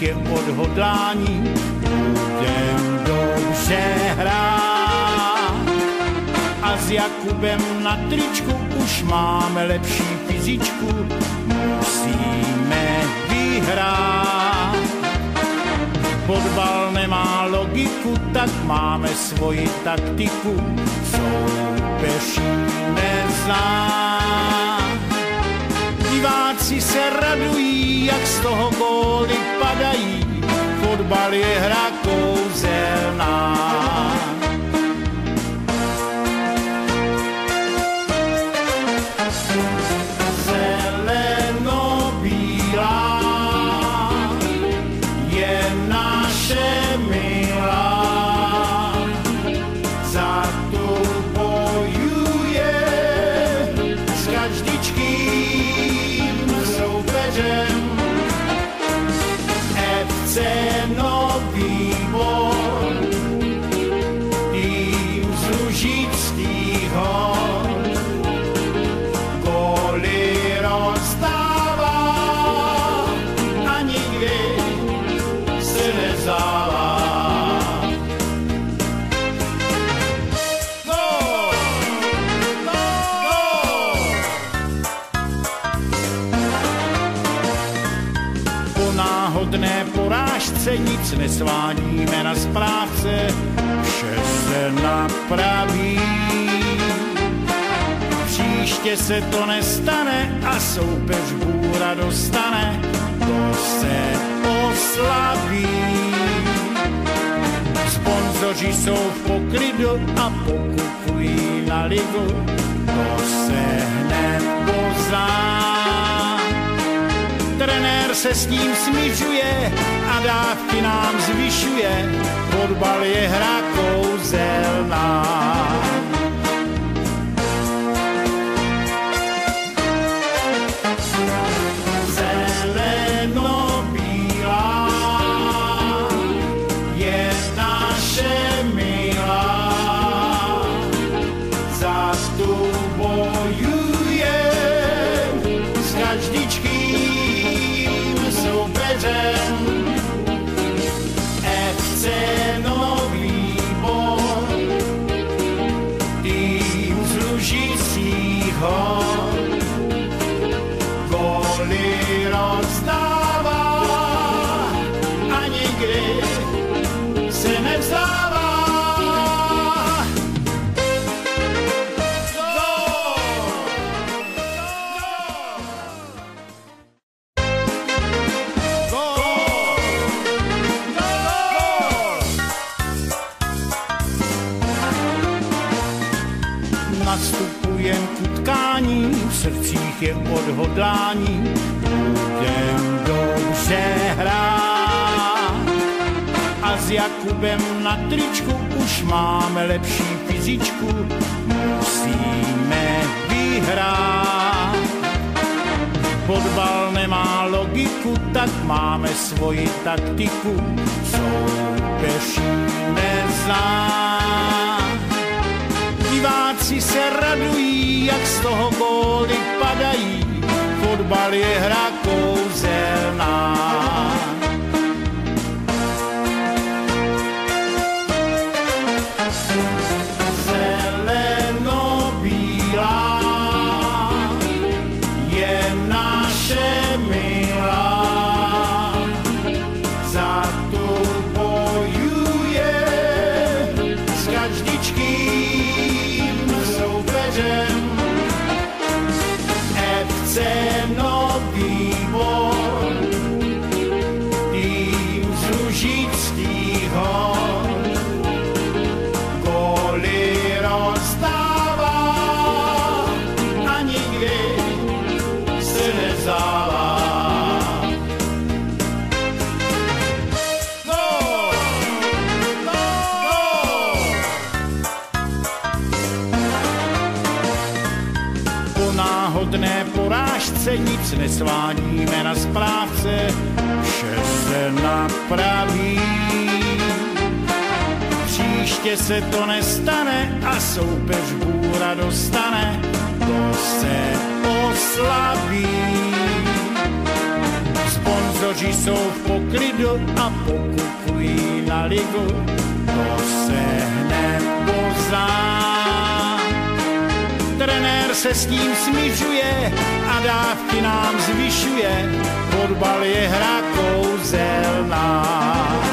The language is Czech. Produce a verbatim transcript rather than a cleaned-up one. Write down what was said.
je odhodlání, budem dobře hrát. A s Jakubem na tričku už máme lepší fyzičku, musíme vyhrát. Fotbal nemá logiku, tak máme svoji taktiku, soupeříme znát. Diváci se radují, jak z toho góly padají, fotbal je hra kouzelná. Porážce nic nesvádíme na správce, vše se napraví. Příště se to nestane a soupeř bůra dostane, to se oslaví. Sponzoři jsou v poklidu a pokupují na ligu, to se hned pozná. Trenér se s tím smířuje a dávky nám zvyšuje, fotbal je hra kouzelná. Zeleno-bílá je naše milá, za tu bojuje s každičky F C Nový Bor, tým z Lužicích hor, góly rozdává a nikdy se nevzdává. Nastupujem k utkání, v srdcích je odhodlání, budem dobře hrát. A s Jakubem na tričku už máme lepší fyzičku, musíme vyhrát. Fotbal nemá logiku, tak máme svoji taktiku, soupeříme znát. Diváci se radují, jak z toho góly padají, fotbal je hra kouzelná. Zeleno-bílá je naše milá, za tu bojuje s každičkým soupeřem. F C Nový Bor, tým z Lužických hor, góly rozdává a nikdy se nevzdává. Náhodné porážce nic nesvádíme na správce, vše se napraví. Příště se to nestane a soupeř bůra dostane, to se oslaví. Sponzor junioři jsou v poklidu a pokukují na ligu, to se hned pozná. Trenér se s tím smiřuje a dávky nám zvyšuje, fotbal je hra kouzelná.